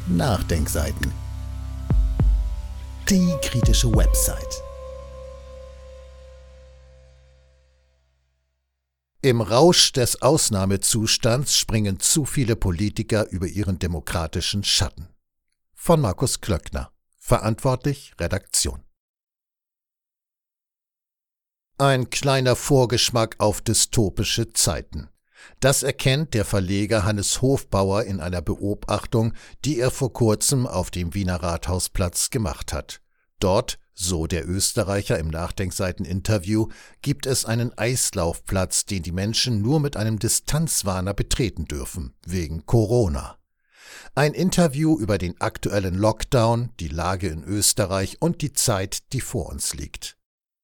Nachdenkseiten. Die kritische Website. Im Rausch des Ausnahmezustands springen zu viele Politiker über ihren demokratischen Schatten. Von Markus Klöckner. Verantwortlich Redaktion. Ein kleiner Vorgeschmack auf dystopische Zeiten. Das erkennt der Verleger Hannes Hofbauer in einer Beobachtung, die er vor kurzem auf dem Wiener Rathausplatz gemacht hat. Dort, so der Österreicher im Nachdenkseiten-Interview, gibt es einen Eislaufplatz, den die Menschen nur mit einem Distanzwarner betreten dürfen, wegen Corona. Ein Interview über den aktuellen Lockdown, die Lage in Österreich und die Zeit, die vor uns liegt.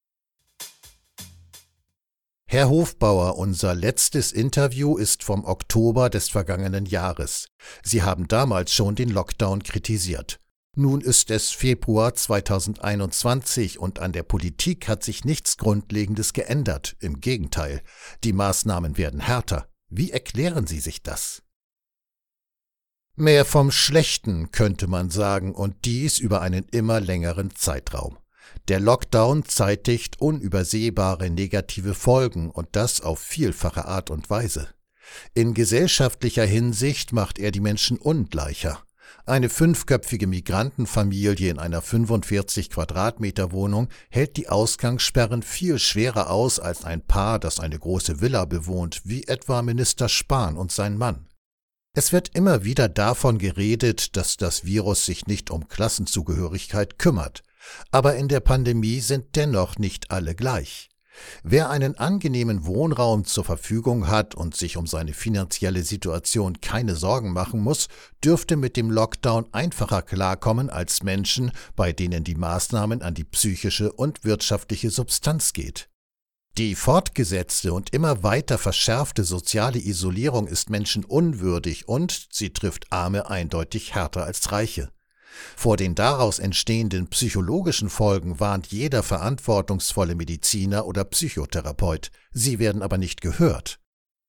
Herr Hofbauer, unser letztes Interview ist vom Oktober des vergangenen Jahres. Sie haben damals schon den Lockdown kritisiert. Nun ist es Februar 2021 und an der Politik hat sich nichts Grundlegendes geändert. Im Gegenteil, die Maßnahmen werden härter. Wie erklären Sie sich das? Mehr vom Schlechten, könnte man sagen, und dies über einen immer längeren Zeitraum. Der Lockdown zeitigt unübersehbare negative Folgen und das auf vielfache Art und Weise. In gesellschaftlicher Hinsicht macht er die Menschen ungleicher. Eine 5-köpfige Migrantenfamilie in einer 45 Quadratmeter Wohnung hält die Ausgangssperren viel schwerer aus als ein Paar, das eine große Villa bewohnt, wie etwa Minister Spahn und sein Mann. Es wird immer wieder davon geredet, dass das Virus sich nicht um Klassenzugehörigkeit kümmert. Aber in der Pandemie sind dennoch nicht alle gleich. Wer einen angenehmen Wohnraum zur Verfügung hat und sich um seine finanzielle Situation keine Sorgen machen muss, dürfte mit dem Lockdown einfacher klarkommen als Menschen, bei denen die Maßnahmen an die psychische und wirtschaftliche Substanz geht. Die fortgesetzte und immer weiter verschärfte soziale Isolierung ist menschenunwürdig und sie trifft Arme eindeutig härter als Reiche. Vor den daraus entstehenden psychologischen Folgen warnt jeder verantwortungsvolle Mediziner oder Psychotherapeut. Sie werden aber nicht gehört.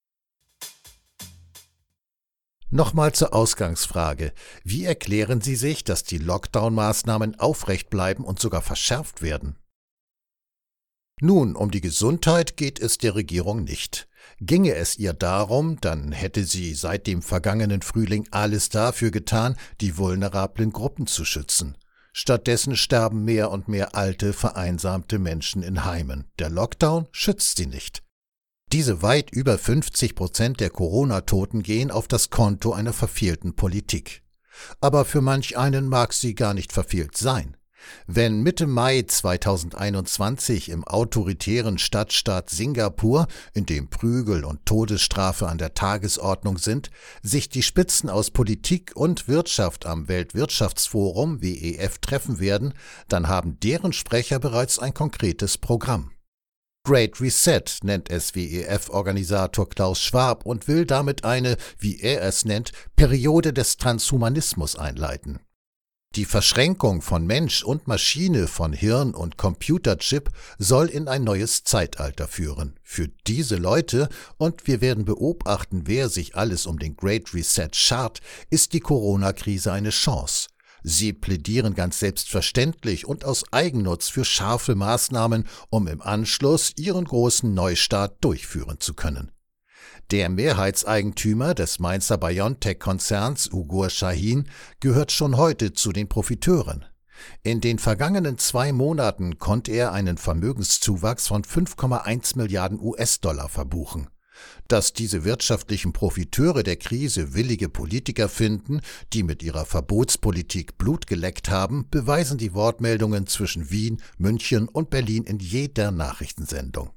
Nochmal zur Ausgangsfrage. Wie erklären Sie sich, dass die Lockdown-Maßnahmen aufrecht bleiben und sogar verschärft werden? Nun, um die Gesundheit geht es der Regierung nicht. Ginge es ihr darum, dann hätte sie seit dem vergangenen Frühling alles dafür getan, die vulnerablen Gruppen zu schützen. Stattdessen sterben mehr und mehr alte, vereinsamte Menschen in Heimen. Der Lockdown schützt sie nicht. Diese weit über 50% der Corona-Toten gehen auf das Konto einer verfehlten Politik. Aber für manch einen mag sie gar nicht verfehlt sein. Wenn Mitte Mai 2021 im autoritären Stadtstaat Singapur, in dem Prügel und Todesstrafe an der Tagesordnung sind, sich die Spitzen aus Politik und Wirtschaft am Weltwirtschaftsforum WEF treffen werden, dann haben deren Sprecher bereits ein konkretes Programm. Great Reset nennt es WEF-Organisator Klaus Schwab und will damit eine, wie er es nennt, Periode des Transhumanismus einleiten. Die Verschränkung von Mensch und Maschine, von Hirn und Computerchip soll in ein neues Zeitalter führen. Für diese Leute, und wir werden beobachten, wer sich alles um den Great Reset schart, ist die Corona-Krise eine Chance. Sie plädieren ganz selbstverständlich und aus Eigennutz für scharfe Maßnahmen, um im Anschluss ihren großen Neustart durchführen zu können. Der Mehrheitseigentümer des Mainzer BioNTech-Konzerns, Ugur Shahin, gehört schon heute zu den Profiteuren. In den vergangenen 2 Monaten konnte er einen Vermögenszuwachs von 5,1 Milliarden US-Dollar verbuchen. Dass diese wirtschaftlichen Profiteure der Krise willige Politiker finden, die mit ihrer Verbotspolitik Blut geleckt haben, beweisen die Wortmeldungen zwischen Wien, München und Berlin in jeder Nachrichtensendung.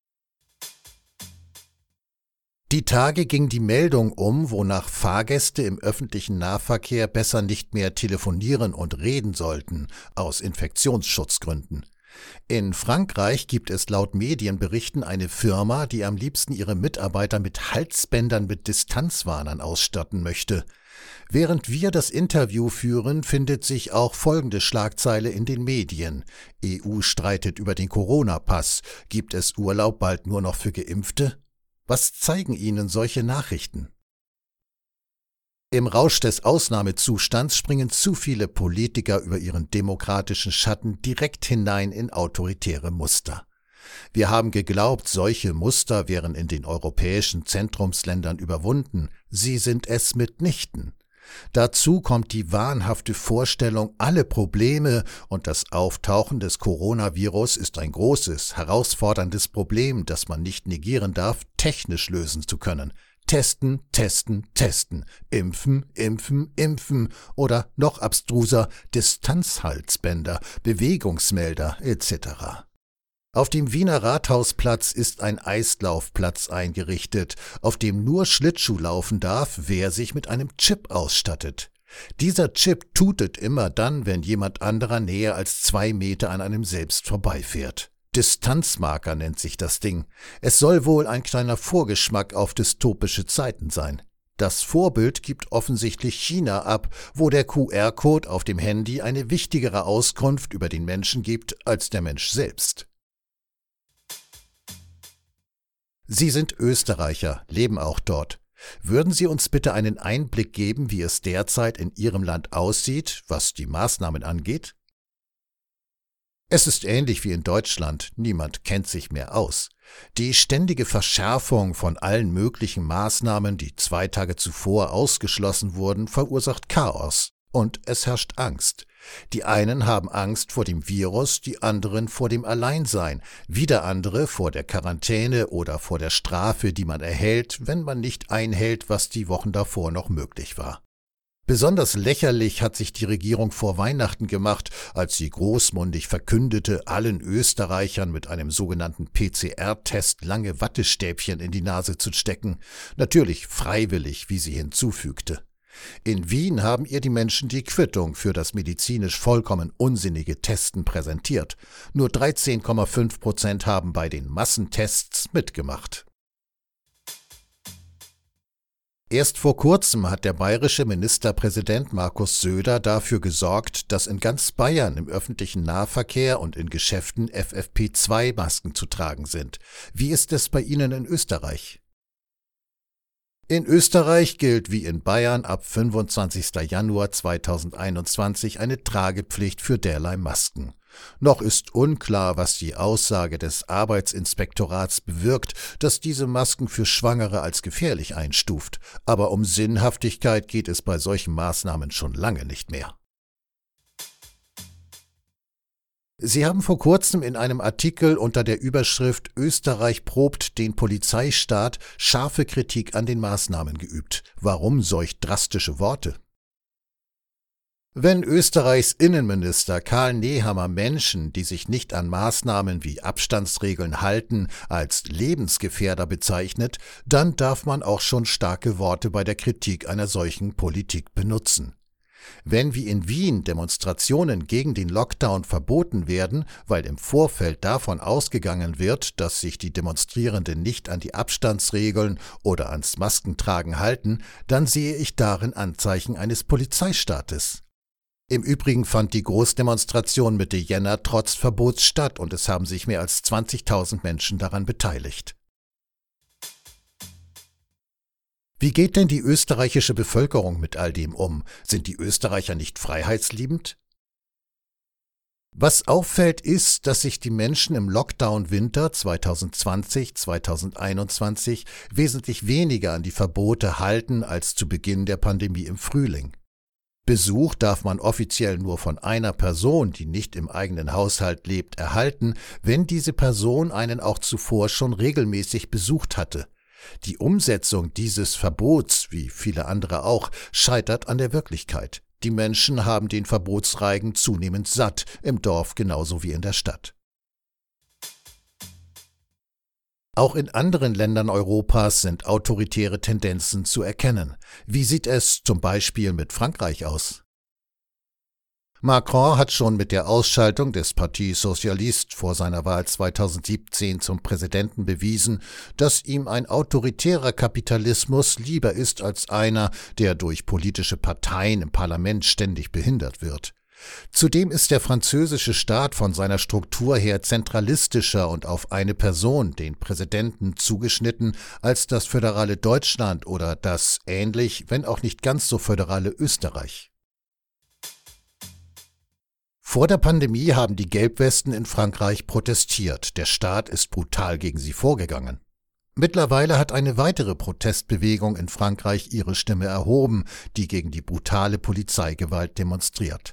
Die Tage ging die Meldung wonach Fahrgäste im öffentlichen Nahverkehr besser nicht mehr telefonieren und reden sollten, aus Infektionsschutzgründen. In Frankreich gibt es laut Medienberichten eine Firma, die am liebsten ihre Mitarbeiter mit Halsbändern mit Distanzwarnern ausstatten möchte. Während wir das Interview führen, findet sich auch folgende Schlagzeile in den Medien. EU streitet über den Corona-Pass. Gibt es Urlaub bald nur noch für Geimpfte? Was zeigen Ihnen solche Nachrichten? Im Rausch des Ausnahmezustands springen zu viele Politiker über ihren demokratischen Schatten direkt hinein in autoritäre Muster. Wir haben geglaubt, solche Muster wären in den europäischen Zentrumsländern überwunden. Sie sind es mitnichten. Dazu kommt die wahnhafte Vorstellung, alle Probleme und das Auftauchen des Coronavirus ist ein großes, herausforderndes Problem, das man nicht negieren darf, technisch lösen zu können. Testen, testen, testen. Impfen, impfen, impfen. Oder noch abstruser, Distanzhalsbänder, Bewegungsmelder etc. Auf dem Wiener Rathausplatz ist ein Eislaufplatz eingerichtet, auf dem nur Schlittschuh laufen darf, wer sich mit einem Chip ausstattet. Dieser Chip tutet immer dann, wenn jemand anderer näher als 2 Meter an einem selbst vorbeifährt. Distanzmarker nennt sich das Ding. Es soll wohl ein kleiner Vorgeschmack auf dystopische Zeiten sein. Das Vorbild gibt offensichtlich China ab, wo der QR-Code auf dem Handy eine wichtigere Auskunft über den Menschen gibt als der Mensch selbst. Sie sind Österreicher, leben auch dort. Würden Sie uns bitte einen Einblick geben, wie es derzeit in Ihrem Land aussieht, was die Maßnahmen angeht? Es ist ähnlich wie in Deutschland, niemand kennt sich mehr aus. Die ständige Verschärfung von allen möglichen Maßnahmen, die 2 Tage zuvor ausgeschlossen wurden, verursacht Chaos und es herrscht Angst. Die einen haben Angst vor dem Virus, die anderen vor dem Alleinsein, wieder andere vor der Quarantäne oder vor der Strafe, die man erhält, wenn man nicht einhält, was die Wochen davor noch möglich war. Besonders lächerlich hat sich die Regierung vor Weihnachten gemacht, als sie großmundig verkündete, allen Österreichern mit einem sogenannten PCR-Test lange Wattestäbchen in die Nase zu stecken, natürlich freiwillig, wie sie hinzufügte. In Wien haben ihr die Menschen die Quittung für das medizinisch vollkommen unsinnige Testen präsentiert. Nur 13,5% haben bei den Massentests mitgemacht. Erst vor kurzem hat der bayerische Ministerpräsident Markus Söder dafür gesorgt, dass in ganz Bayern im öffentlichen Nahverkehr und in Geschäften FFP2-Masken zu tragen sind. Wie ist es bei Ihnen in Österreich? In Österreich gilt wie in Bayern ab 25. Januar 2021 eine Tragepflicht für derlei Masken. Noch ist unklar, was die Aussage des Arbeitsinspektorats bewirkt, das diese Masken für Schwangere als gefährlich einstuft, aber um Sinnhaftigkeit geht es bei solchen Maßnahmen schon lange nicht mehr. Sie haben vor kurzem in einem Artikel unter der Überschrift »Österreich probt den Polizeistaat« scharfe Kritik an den Maßnahmen geübt. Warum solch drastische Worte? Wenn Österreichs Innenminister Karl Nehammer Menschen, die sich nicht an Maßnahmen wie Abstandsregeln halten, als Lebensgefährder bezeichnet, dann darf man auch schon starke Worte bei der Kritik einer solchen Politik benutzen. Wenn wie in Wien Demonstrationen gegen den Lockdown verboten werden, weil im Vorfeld davon ausgegangen wird, dass sich die Demonstrierenden nicht an die Abstandsregeln oder ans Maskentragen halten, dann sehe ich darin Anzeichen eines Polizeistaates. Im Übrigen fand die Großdemonstration Mitte Jänner trotz Verbots statt und es haben sich mehr als 20.000 Menschen daran beteiligt. Wie geht denn die österreichische Bevölkerung mit all dem um? Sind die Österreicher nicht freiheitsliebend? Was auffällt, ist, dass sich die Menschen im Lockdown-Winter 2020/2021 wesentlich weniger an die Verbote halten als zu Beginn der Pandemie im Frühling. Besuch darf man offiziell nur von einer Person, die nicht im eigenen Haushalt lebt, erhalten, wenn diese Person einen auch zuvor schon regelmäßig besucht hatte. Die Umsetzung dieses Verbots, wie viele andere auch, scheitert an der Wirklichkeit. Die Menschen haben den Verbotsreigen zunehmend satt, im Dorf genauso wie in der Stadt. Auch in anderen Ländern Europas sind autoritäre Tendenzen zu erkennen. Wie sieht es zum Beispiel mit Frankreich aus? Macron hat schon mit der Ausschaltung des Parti Socialiste vor seiner Wahl 2017 zum Präsidenten bewiesen, dass ihm ein autoritärer Kapitalismus lieber ist als einer, der durch politische Parteien im Parlament ständig behindert wird. Zudem ist der französische Staat von seiner Struktur her zentralistischer und auf eine Person, den Präsidenten, zugeschnitten als das föderale Deutschland oder das ähnlich, wenn auch nicht ganz so föderale Österreich. Vor der Pandemie haben die Gelbwesten in Frankreich protestiert. Der Staat ist brutal gegen sie vorgegangen. Mittlerweile hat eine weitere Protestbewegung in Frankreich ihre Stimme erhoben, die gegen die brutale Polizeigewalt demonstriert.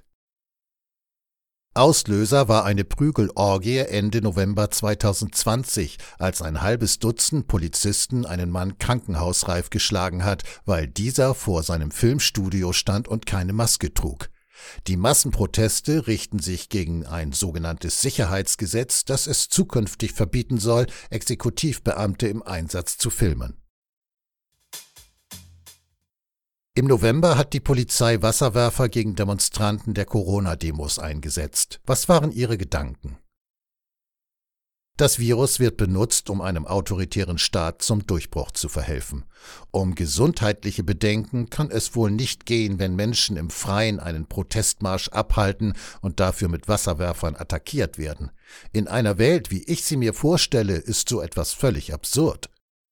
Auslöser war eine Prügelorgie Ende November 2020, als ein halbes Dutzend Polizisten einen Mann krankenhausreif geschlagen hat, weil dieser vor seinem Filmstudio stand und keine Maske trug. Die Massenproteste richten sich gegen ein sogenanntes Sicherheitsgesetz, das es zukünftig verbieten soll, Exekutivbeamte im Einsatz zu filmen. Im November hat die Polizei Wasserwerfer gegen Demonstranten der Corona-Demos eingesetzt. Was waren ihre Gedanken? Das Virus wird benutzt, um einem autoritären Staat zum Durchbruch zu verhelfen. Um gesundheitliche Bedenken kann es wohl nicht gehen, wenn Menschen im Freien einen Protestmarsch abhalten und dafür mit Wasserwerfern attackiert werden. In einer Welt, wie ich sie mir vorstelle, ist so etwas völlig absurd.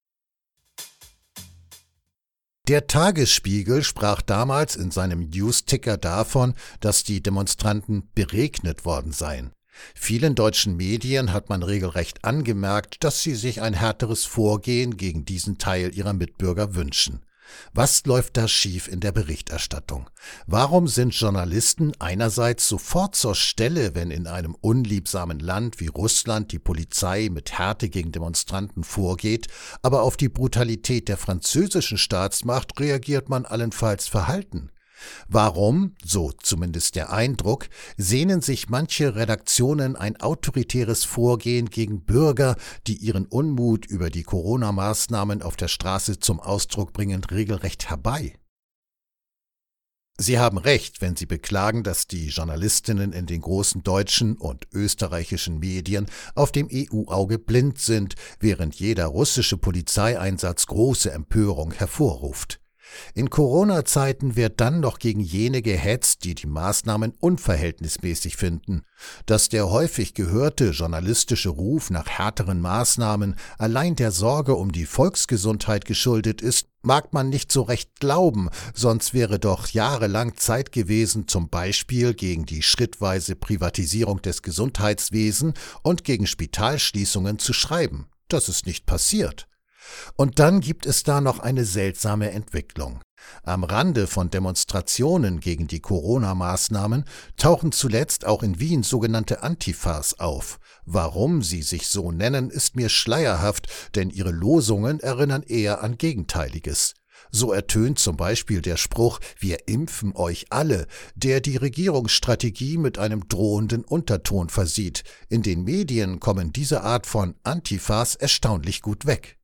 Der Tagesspiegel sprach damals in seinem News-Ticker davon, dass die Demonstranten beregnet worden seien. Vielen deutschen Medien hat man regelrecht angemerkt, dass sie sich ein härteres Vorgehen gegen diesen Teil ihrer Mitbürger wünschen. Was läuft da schief in der Berichterstattung? Warum sind Journalisten einerseits sofort zur Stelle, wenn in einem unliebsamen Land wie Russland die Polizei mit Härte gegen Demonstranten vorgeht, aber auf die Brutalität der französischen Staatsmacht reagiert man allenfalls verhalten? Warum, so zumindest der Eindruck, sehnen sich manche Redaktionen ein autoritäres Vorgehen gegen Bürger, die ihren Unmut über die Corona-Maßnahmen auf der Straße zum Ausdruck bringen, regelrecht herbei? Sie haben recht, wenn Sie beklagen, dass die Journalistinnen in den großen deutschen und österreichischen Medien auf dem EU-Auge blind sind, während jeder russische Polizeieinsatz große Empörung hervorruft. In Corona-Zeiten wird dann noch gegen jene gehetzt, die die Maßnahmen unverhältnismäßig finden. Dass der häufig gehörte journalistische Ruf nach härteren Maßnahmen allein der Sorge um die Volksgesundheit geschuldet ist, mag man nicht so recht glauben, sonst wäre doch jahrelang Zeit gewesen, zum Beispiel gegen die schrittweise Privatisierung des Gesundheitswesens und gegen Spitalschließungen zu schreiben. Das ist nicht passiert. Und dann gibt es da noch eine seltsame Entwicklung. Am Rande von Demonstrationen gegen die Corona-Maßnahmen tauchen zuletzt auch in Wien sogenannte Antifas auf. Warum sie sich so nennen, ist mir schleierhaft, denn ihre Losungen erinnern eher an Gegenteiliges. So ertönt zum Beispiel der Spruch „Wir impfen euch alle", der die Regierungsstrategie mit einem drohenden Unterton versieht. In den Medien kommen diese Art von Antifas erstaunlich gut weg.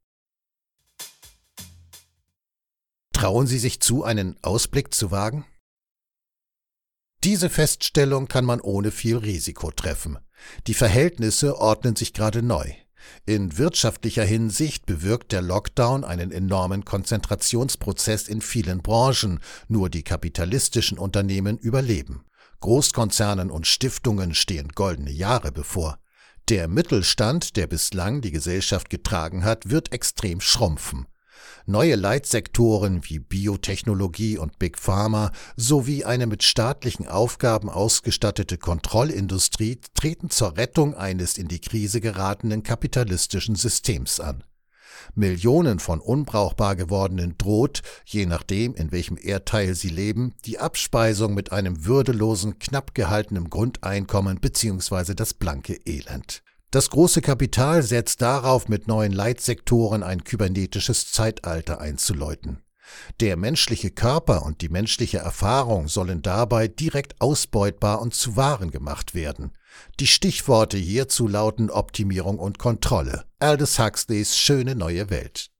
Trauen Sie sich zu, einen Ausblick zu wagen? Diese Feststellung kann man ohne viel Risiko treffen. Die Verhältnisse ordnen sich gerade neu. In wirtschaftlicher Hinsicht bewirkt der Lockdown einen enormen Konzentrationsprozess in vielen Branchen, nur die kapitalistischen Unternehmen überleben. Großkonzernen und Stiftungen stehen goldene Jahre bevor. Der Mittelstand, der bislang die Gesellschaft getragen hat, wird extrem schrumpfen. Neue Leitsektoren wie Biotechnologie und Big Pharma sowie eine mit staatlichen Aufgaben ausgestattete Kontrollindustrie treten zur Rettung eines in die Krise geratenen kapitalistischen Systems an. Millionen von unbrauchbar gewordenen droht, je nachdem, in welchem Erdteil sie leben, die Abspeisung mit einem würdelosen, knapp gehaltenen Grundeinkommen bzw. das blanke Elend. Das große Kapital setzt darauf, mit neuen Leitsektoren ein kybernetisches Zeitalter einzuläuten. Der menschliche Körper und die menschliche Erfahrung sollen dabei direkt ausbeutbar und zu Waren gemacht werden. Die Stichworte hierzu lauten Optimierung und Kontrolle. Aldous Huxleys Schöne neue Welt.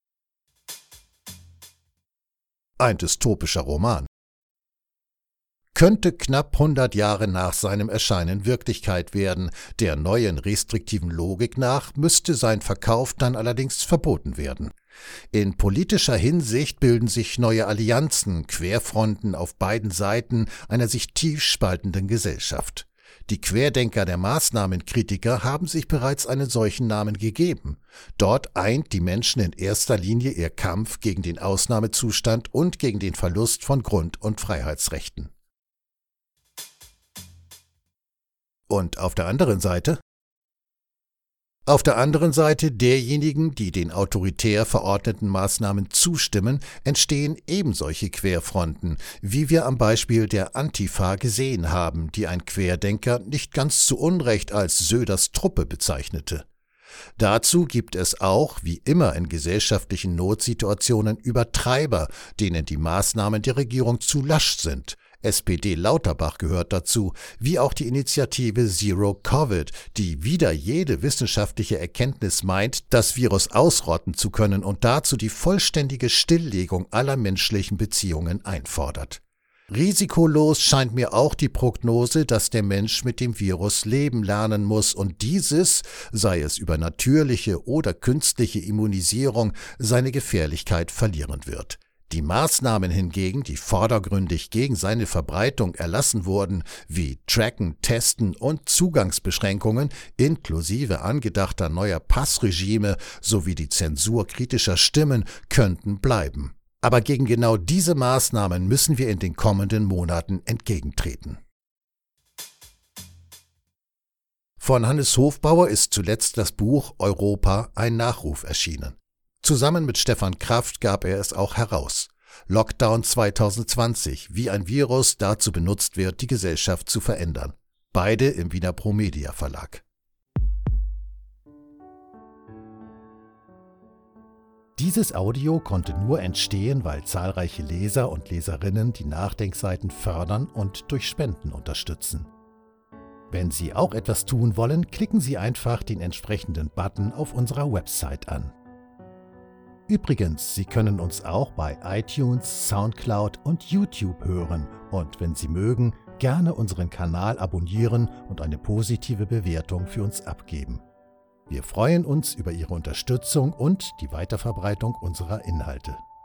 Ein dystopischer Roman. könnte knapp 100 Jahre nach seinem Erscheinen Wirklichkeit werden. Der neuen restriktiven Logik nach müsste sein Verkauf dann allerdings verboten werden. In politischer Hinsicht bilden sich neue Allianzen, Querfronten auf beiden Seiten einer sich tief spaltenden Gesellschaft. Die Querdenker der Maßnahmenkritiker haben sich bereits einen solchen Namen gegeben. Dort eint die Menschen in erster Linie ihr Kampf gegen den Ausnahmezustand und gegen den Verlust von Grund- und Freiheitsrechten. Und auf der anderen Seite? Auf der anderen Seite derjenigen, die den autoritär verordneten Maßnahmen zustimmen, entstehen ebensolche Querfronten, wie wir am Beispiel der Antifa gesehen haben, die ein Querdenker nicht ganz zu Unrecht als Söders Truppe bezeichnete. Dazu gibt es auch, wie immer in gesellschaftlichen Notsituationen, Übertreiber, denen die Maßnahmen der Regierung zu lasch sind. SPD Lauterbach gehört dazu, wie auch die Initiative Zero Covid, die wider jede wissenschaftliche Erkenntnis meint, das Virus ausrotten zu können und dazu die vollständige Stilllegung aller menschlichen Beziehungen einfordert. Risikolos scheint mir auch die Prognose, dass der Mensch mit dem Virus leben lernen muss und dieses, sei es über natürliche oder künstliche Immunisierung, seine Gefährlichkeit verlieren wird. Die Maßnahmen hingegen, die vordergründig gegen seine Verbreitung erlassen wurden, wie Tracken, Testen und Zugangsbeschränkungen inklusive angedachter neuer Passregime sowie die Zensur kritischer Stimmen, könnten bleiben. Aber gegen genau diese Maßnahmen müssen wir in den kommenden Monaten entgegentreten. Von Hannes Hofbauer ist zuletzt das Buch Europa ein Nachruf erschienen. Zusammen mit Stefan Kraft gab er es auch heraus. Lockdown 2020, wie ein Virus dazu benutzt wird, die Gesellschaft zu verändern. Beide im Wiener Promedia Verlag. Dieses Audio konnte nur entstehen, weil zahlreiche Leser und Leserinnen die Nachdenkseiten fördern und durch Spenden unterstützen. Wenn Sie auch etwas tun wollen, klicken Sie einfach den entsprechenden Button auf unserer Website an. Übrigens, Sie können uns auch bei iTunes, Soundcloud und YouTube hören und wenn Sie mögen, gerne unseren Kanal abonnieren und eine positive Bewertung für uns abgeben. Wir freuen uns über Ihre Unterstützung und die Weiterverbreitung unserer Inhalte.